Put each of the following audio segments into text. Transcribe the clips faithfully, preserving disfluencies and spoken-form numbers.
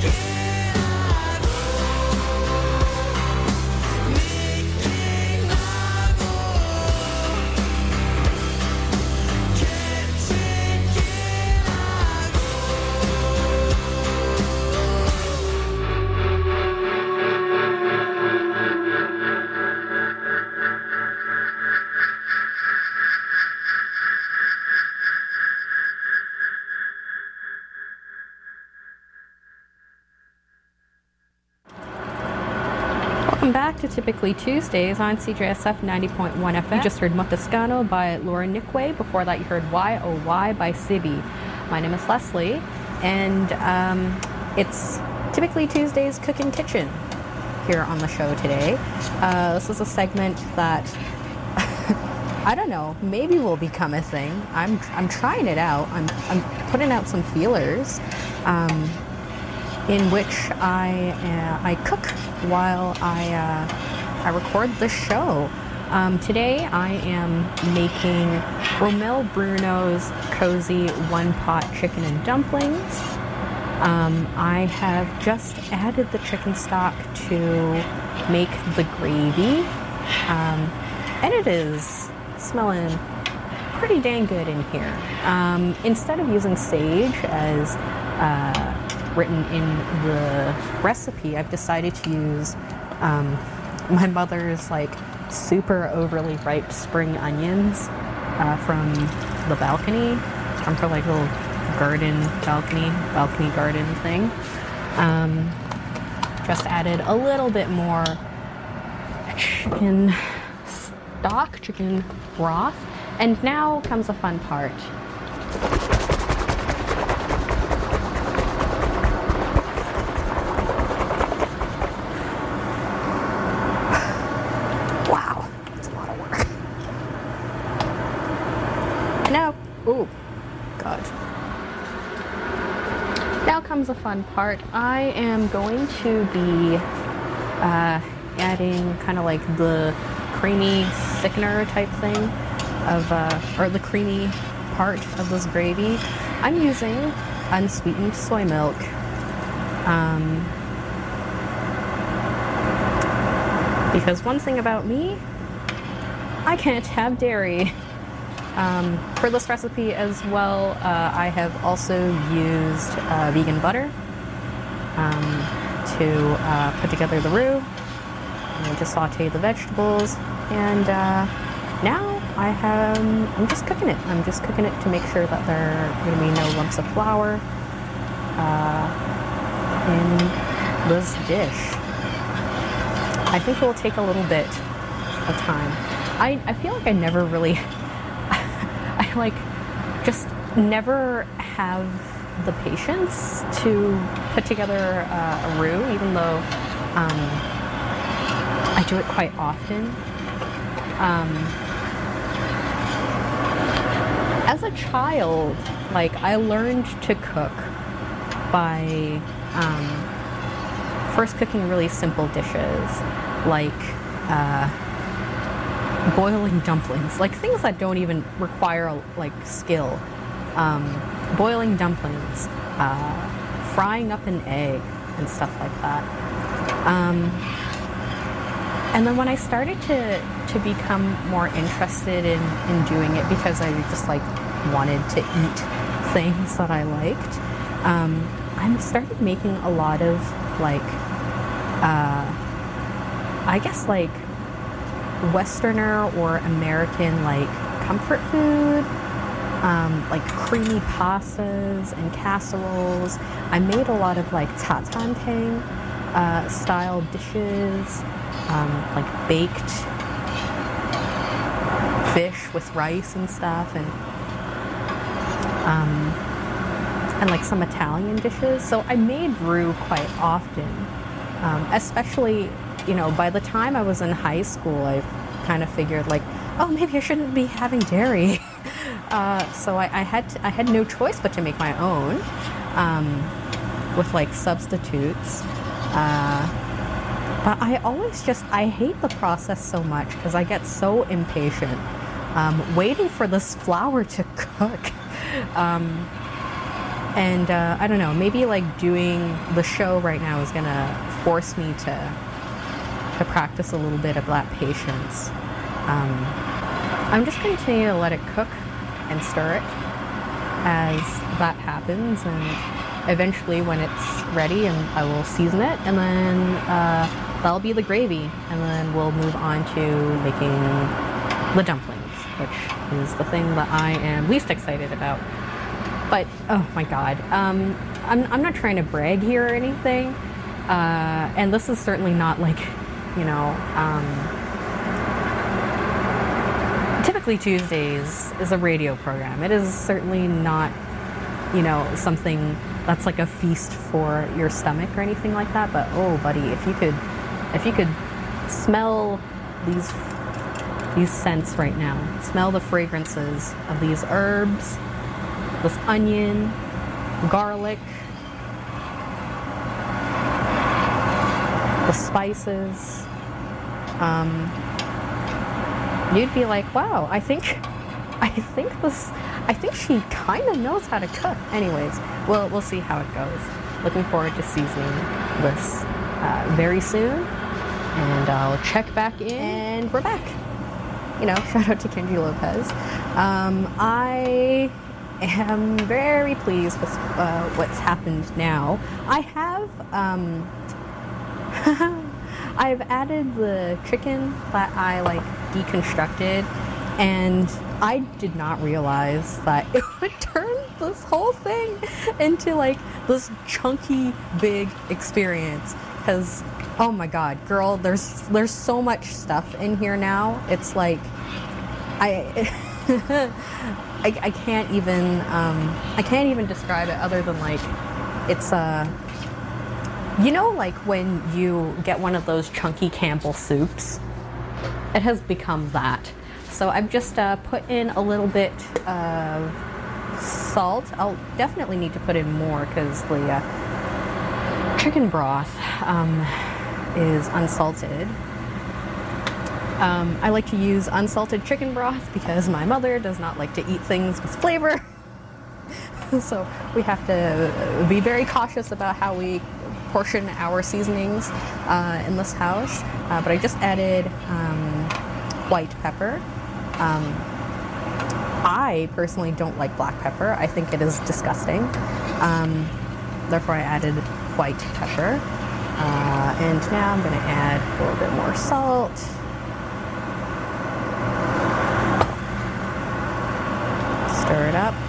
Welcome back to Typically Tuesdays on C J S F ninety point one F M. You just heard Montescano by Laura Niquay. Before that, you heard Why Oh Why by Sibi. My name is Leslie, and um, it's Typically Tuesdays Cooking Kitchen here on the show today. Uh, this is a segment that, I don't know, maybe will become a thing. I'm I'm trying it out. I'm, I'm putting out some feelers. Um, in which I uh, I cook while I uh, I record the show. Um, today I am making Romel Bruno's cozy one-pot chicken and dumplings. Um, I have just added the chicken stock to make the gravy, um, and it is smelling pretty dang good in here. Um, instead of using sage as uh, written in the recipe, I've decided to use um, my mother's like super overly ripe spring onions uh, from the balcony, from her like little garden balcony, balcony garden thing. Um, just added a little bit more chicken stock, chicken broth, and now comes the fun part. Oh, God. Now comes the fun part. I am going to be uh, adding kind of like the creamy thickener type thing of, uh, or the creamy part of this gravy. I'm using unsweetened soy milk. Um, because one thing about me, I can't have dairy. Um, for this recipe as well, uh, I have also used uh, vegan butter um, to uh, put together the roux, and to saute the vegetables, and uh, now I have, I'm just cooking it. I'm just cooking it to make sure that there are going to be no lumps of flour uh, in this dish. I think it will take a little bit of time. I, I feel like I never really... I like just never have the patience to put together uh, a roux, even though um, I do it quite often. Um, as a child, like I learned to cook by um, first cooking really simple dishes, like uh, boiling dumplings, like things that don't even require like skill. Um, boiling dumplings, uh, frying up an egg, and stuff like that. Um, and then when I started to to become more interested in, in doing it, because I just like wanted to eat things that I liked, um, I started making a lot of like, uh, I guess like Westerner or American like comfort food, um, like creamy pastas and casseroles. I made a lot of like tatanpeng uh, style dishes, um, like baked fish with rice and stuff, and um, and like some Italian dishes. So I made roux quite often, um, especially. You know, by the time I was in high school, I kind of figured like, oh, maybe I shouldn't be having dairy. uh, so I, I had to, I had no choice but to make my own um, with like substitutes. Uh, but I always just I hate the process so much because I get so impatient um, waiting for this flour to cook. Um, And uh, I don't know, maybe like doing the show right now is gonna force me to to practice a little bit of that patience. Um, I'm just going to continue to let it cook and stir it as that happens, and eventually when it's ready, and I will season it, and then uh, that'll be the gravy, and then we'll move on to making the dumplings, which is the thing that I am least excited about. But, oh my god, um, I'm, I'm not trying to brag here or anything, uh, and this is certainly not like, you know, um, Typically Tuesdays is a radio program. It is certainly not, you know, something that's like a feast for your stomach or anything like that, but oh buddy, if you could, if you could smell these, these scents right now, smell the fragrances of these herbs, this onion, garlic, the spices, um, you'd be like, wow, I think, I think this, I think she kind of knows how to cook. Anyways, we'll, we'll see how it goes. Looking forward to seasoning this uh, very soon, and I'll check back in, and we're back. You know, shout out to Kenji Lopez. Um, I am very pleased with uh, what's happened now. I have, um, I've added the chicken that I like deconstructed, and I did not realize that it would turn this whole thing into like this chunky big experience. Because oh my god, girl, there's there's so much stuff in here now. It's like I I, I can't even um, I can't even describe it other than like it's a uh, you know, like when you get one of those chunky Campbell soups, it has become that. So I've just uh, put in a little bit of salt. I'll definitely need to put in more because the uh, chicken broth um, is unsalted. Um, I like to use unsalted chicken broth because my mother does not like to eat things with flavor. So we have to be very cautious about how we portion our seasonings uh, in this house. Uh, but I just added um, white pepper. Um, I personally don't like black pepper. I think it is disgusting. Um, therefore I added white pepper. Uh, and now I'm going to add a little bit more salt. Stir it up.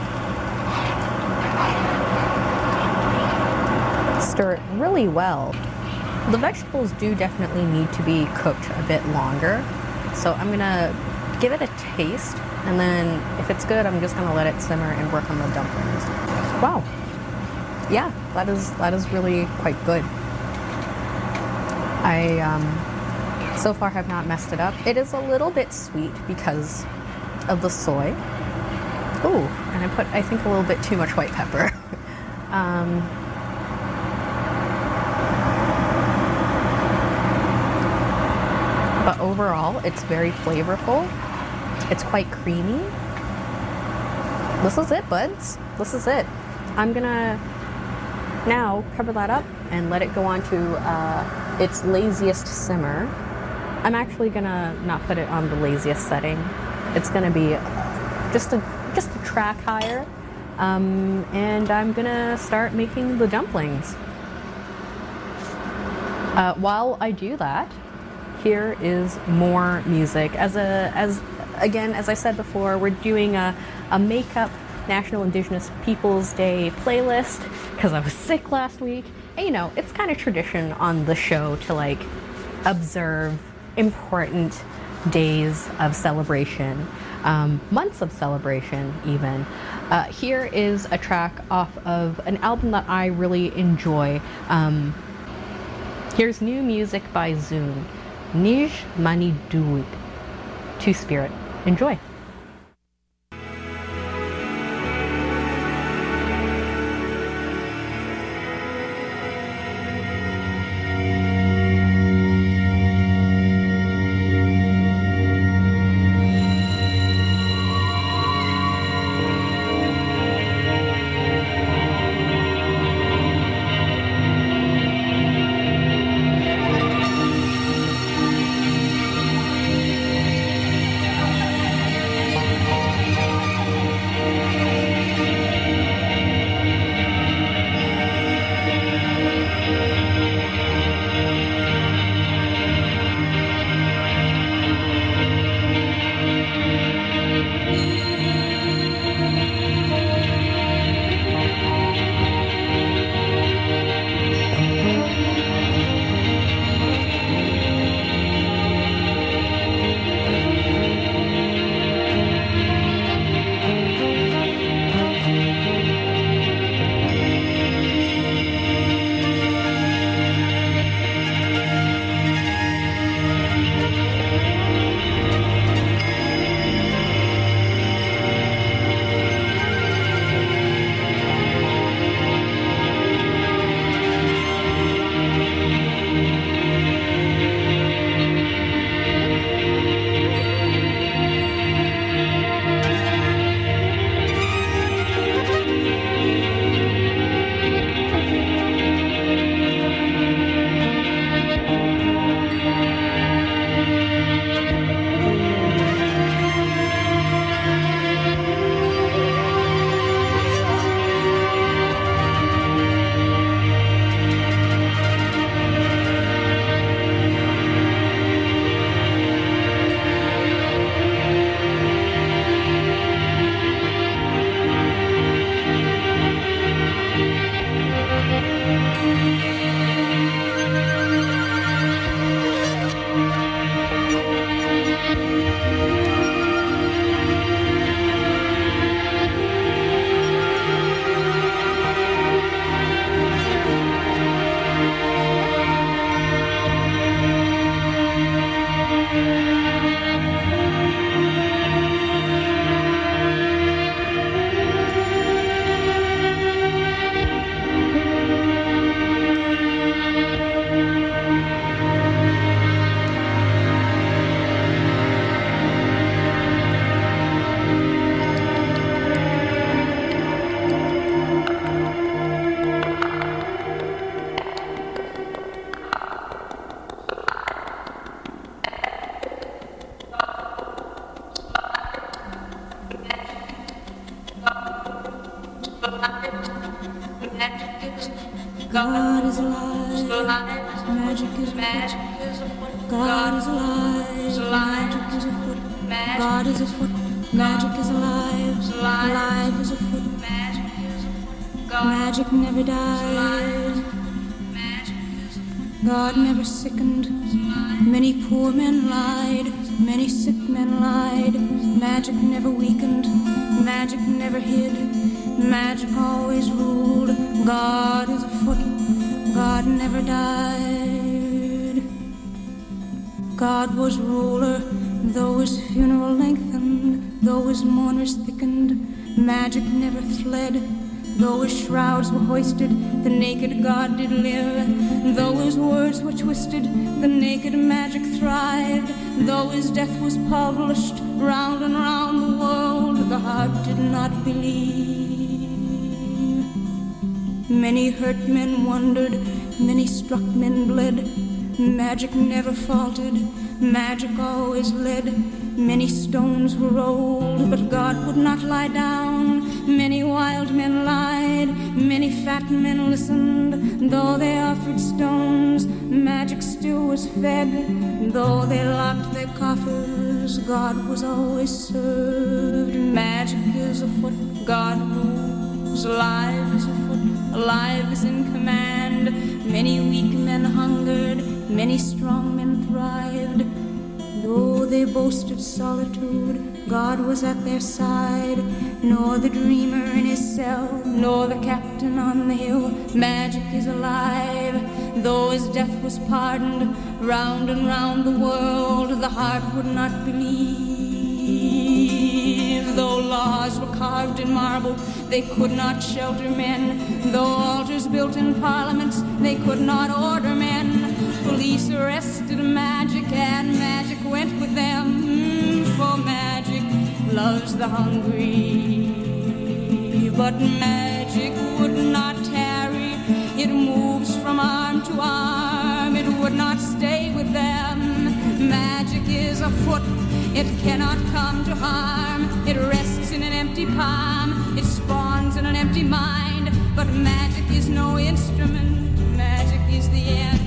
Stir it really well. The vegetables do definitely need to be cooked a bit longer. So I'm going to give it a taste, and then if it's good, I'm just going to let it simmer and work on the dumplings. Wow. Yeah, that is that is really quite good. I um, so far have not messed it up. It is a little bit sweet because of the soy. Ooh, and I put, I think, a little bit too much white pepper. um, but overall, it's very flavorful. It's quite creamy. This is it, buds. This is it. I'm gonna now cover that up and let it go on to uh, its laziest simmer. I'm actually gonna not put it on the laziest setting. It's gonna be just a just a track higher, um, and I'm gonna start making the dumplings. Uh, while I do that, here is more music. As a as again, as I said before, we're doing a, a makeup National Indigenous Peoples Day playlist because I was sick last week. And you know, it's kind of tradition on the show to like observe important days of celebration, um, months of celebration even. Uh, here is a track off of an album that I really enjoy. Um, here's new music by Zune. Nij Mani Duid. Two Spirit. Enjoy. alive. Magic is afoot. God is alive. Magic is afoot. God is afoot. Magic is alive. Alive is afoot. Magic never died. God never sickened. Many poor men lied. Many sick men lied. Magic never weakened. Magic never hid. Magic always ruled. God is afoot. God never died. God was ruler, though his funeral lengthened, though his mourners thickened. Magic never fled. Though his shrouds were hoisted, the naked God did live. Though his words were twisted, the naked magic thrived. Though his death was published round and round the world, the heart did not believe. Many hurt men wondered, many struck men bled. Magic never faltered, magic always led. Many stones were rolled, but God would not lie down. Many wild men lied, many fat men listened. Though they offered stones, magic still was fed. Though they locked their coffers, God was always served. Magic is afoot, God rules. Alive is afoot, alive is in command. Many weak men hungered, many strong men thrived. Though they boasted solitude, God was at their side. Nor the dreamer in his cell, nor the captain on the hill. Magic is alive. Though his death was pardoned, round and round the world, the heart would not believe. Though laws were carved in marble, they could not shelter men. Though altars built in parliaments, they could not order men. Police arrested magic, and magic went with them. Mm, for magic loves the hungry. But magic would not tarry. It moves from arm to arm. It would not stay with them. Magic is afoot. It cannot come to harm. It rests in an empty palm. It spawns in an empty mind. But magic is no instrument. Magic is the end.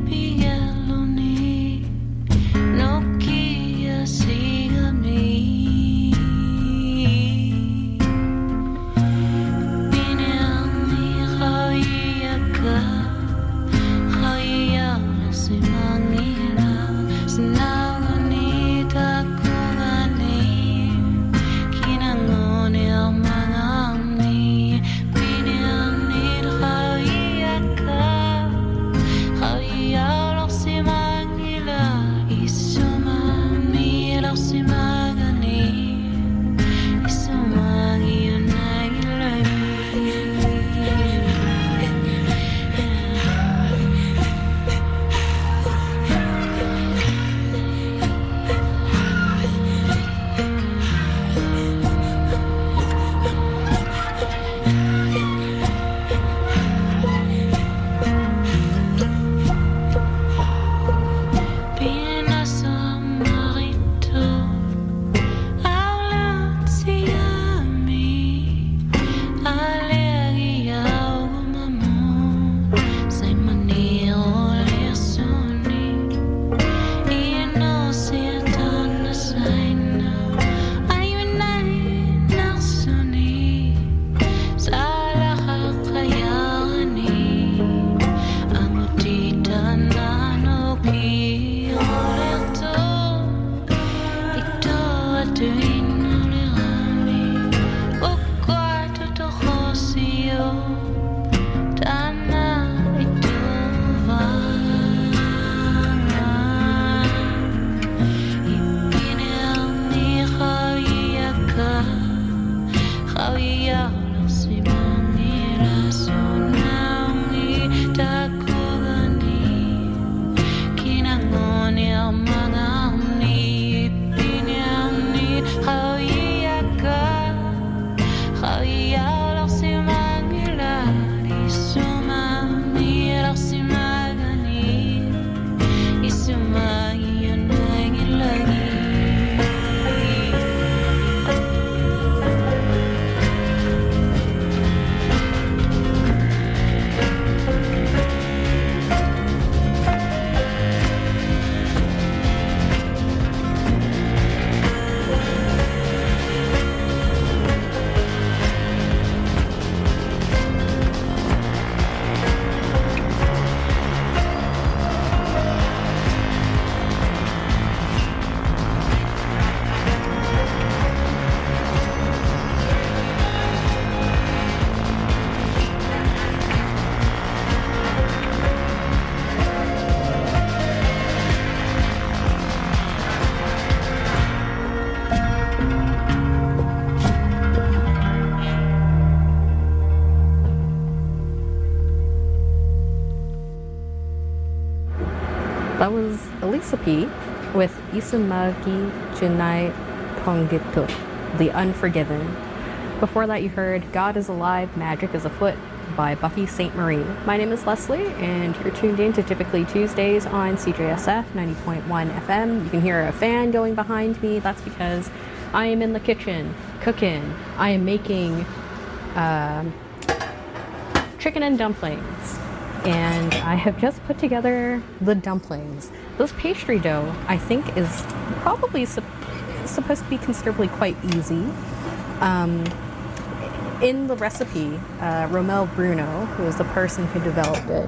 No kia siga me. That was Elisa P with Isumagi Junai Pongitu, The Unforgiven. Before that you heard God is Alive, Magic is Afoot by Buffy Sainte Marie. My name is Leslie, and you're tuned in to Typically Tuesdays on C J S F ninety point one F M. You can hear a fan going behind me. That's because I am in the kitchen, cooking. I am making uh, chicken and dumplings. And I have just put together the dumplings. This pastry dough, I think, is probably su- supposed to be considerably quite easy. Um, in the recipe, uh, Romel Bruno, who is the person who developed it,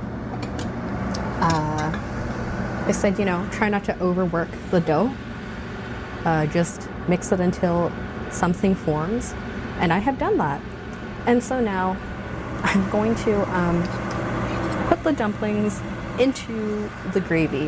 uh, they said, you know, try not to overwork the dough. Uh, just mix it until something forms. And I have done that. And so now I'm going to um, put the dumplings into the gravy.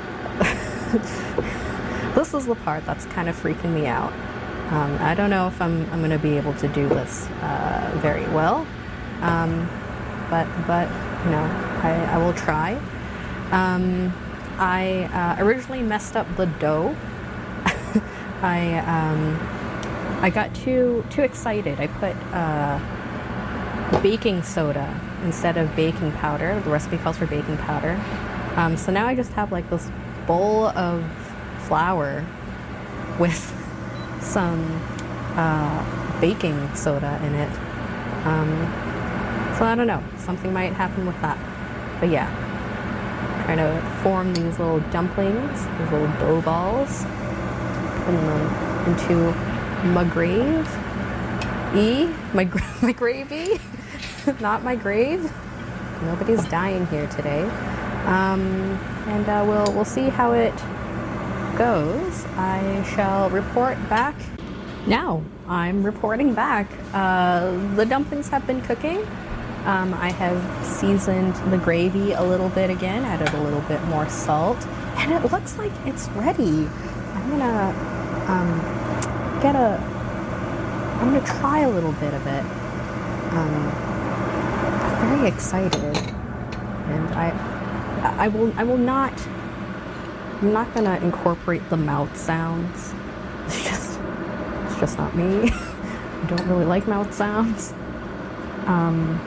This is the part that's kind of freaking me out. Um, I don't know if I'm, I'm going to be able to do this uh, very well, um, but, but you know, I, I will try. Um, I uh, originally messed up the dough. I um, I got too too excited. I put uh, baking soda instead of baking powder. The recipe calls for baking powder. Um, so now I just have like this bowl of flour with some uh, baking soda in it. Um, so I don't know, something might happen with that. But yeah, trying to form these little dumplings, these little dough balls, putting them into my grave. E, my, my gravy, not my grave. Nobody's dying here today. Um, and uh, we'll, we'll see how it goes. I shall report back. Now I'm reporting back. Uh, the dumplings have been cooking. Um, I have seasoned the gravy a little bit again, added a little bit more salt, and it looks like it's ready. I'm gonna um, get a. I'm gonna try a little bit of it. Um, I'm very excited, and I, I will. I will not. I'm not gonna incorporate the mouth sounds. It's just, it's just not me. I don't really like mouth sounds. Um,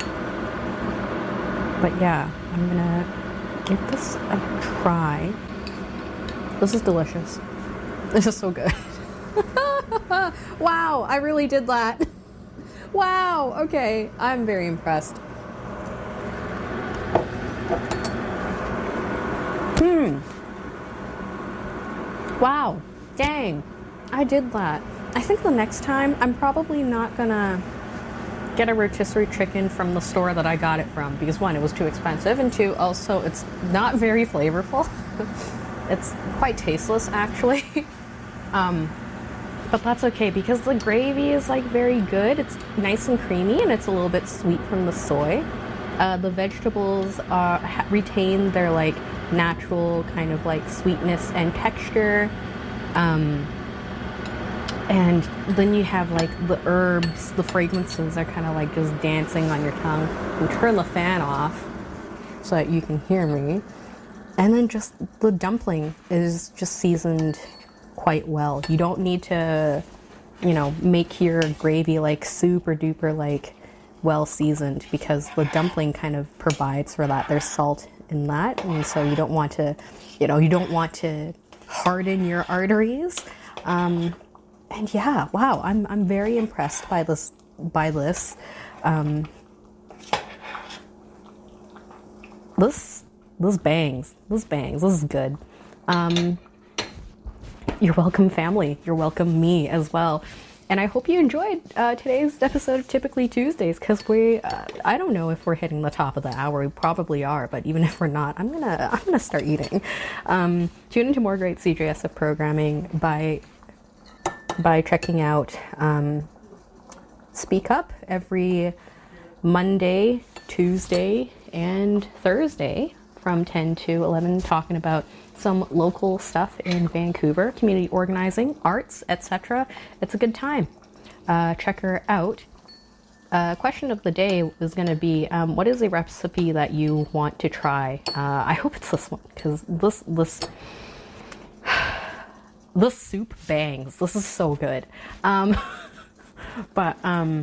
but yeah, I'm gonna give this a try. This is delicious. This is so good. Wow, I really did that. Wow, okay, I'm very impressed. Hmm. Wow, dang, I did that. I think the next time I'm probably not gonna get a rotisserie chicken from the store that I got it from, because one, it was too expensive, and two, also it's not very flavorful. It's quite tasteless actually. um, but that's okay because the gravy is like very good. It's nice and creamy and it's a little bit sweet from the soy. Uh, the vegetables are, ha- retain their like natural kind of like sweetness and texture, um, and then you have like the herbs, the fragrances are kind of like just dancing on your tongue. You turn the fan off so that you can hear me, and then just the dumpling is just seasoned quite well. You don't need to, you know, make your gravy like super duper like well seasoned, because the dumpling kind of provides for that. There's salt in that, and so you don't want to, you know, you don't want to harden your arteries. Um, and yeah, wow, I'm I'm very impressed by this by this. Um, this this bangs. This bangs. This is good. Um, you're welcome, family. You're welcome, me as well. And I hope you enjoyed uh, today's episode of Typically Tuesdays, because we, uh, I don't know if we're hitting the top of the hour. We probably are, but even if we're not, I'm gonna, I'm gonna start eating. Um, tune into more great C J S F programming by, by checking out um, Speak Up every Monday, Tuesday, and Thursday from ten to eleven, talking about some local stuff in Vancouver, community organizing, arts, et cetera. It's a good time. Uh, check her out Uh, question of the day is going to be, um, what is a recipe that you want to try? Uh, I hope it's this one, because this, this, this soup bangs. This is so good. Um, but, um,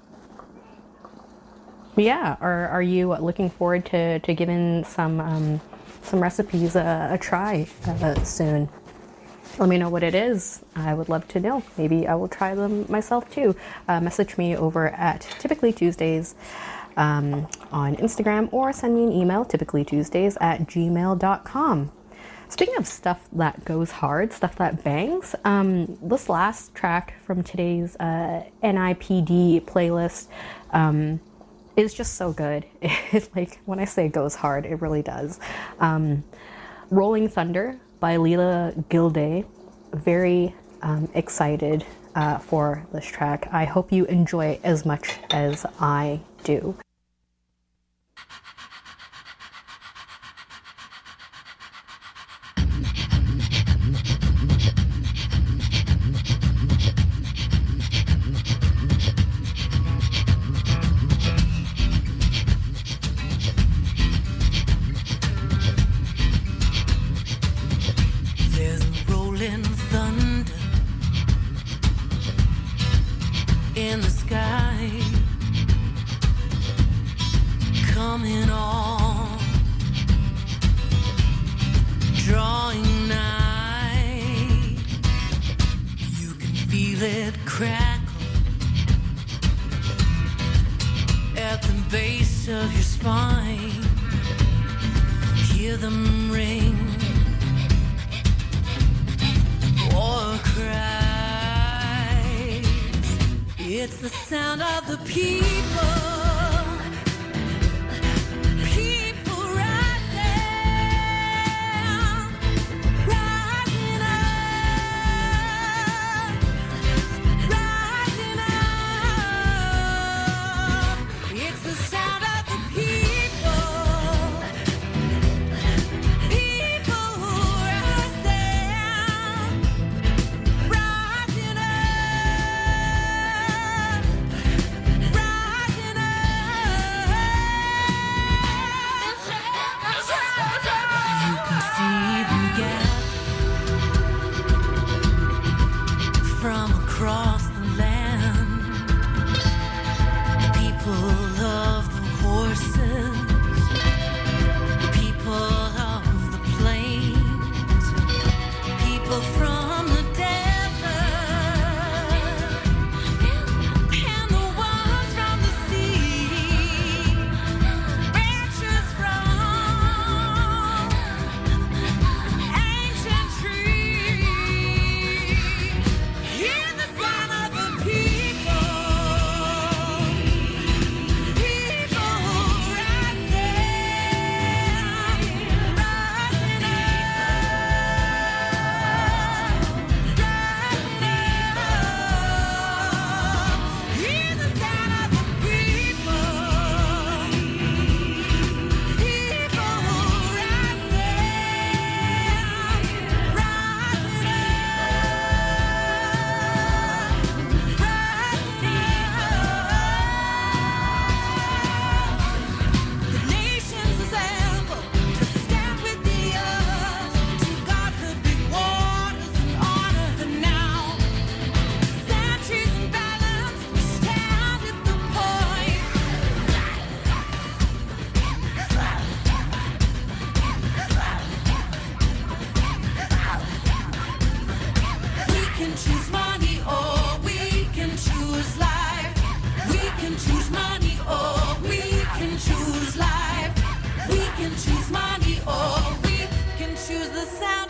yeah, are, are you looking forward to, to giving some, um, some recipes a, a try uh, soon? Let me know what it is. I would love to know. Maybe I will try them myself too. Uh, message me over at Typically Tuesdays um, on Instagram, or send me an email, typically tuesdays at gmail dot com. Speaking of stuff that goes hard, stuff that bangs, um, this last track from today's uh, N I P D playlist um, is just so good. It, like, when I say goes hard, it really does. Um, Rolling Thunder by Leela Gilday. Very um, excited uh, for this track. I hope you enjoy it as much as I do. It's the sound of the people. Choose money, or we can choose the sound.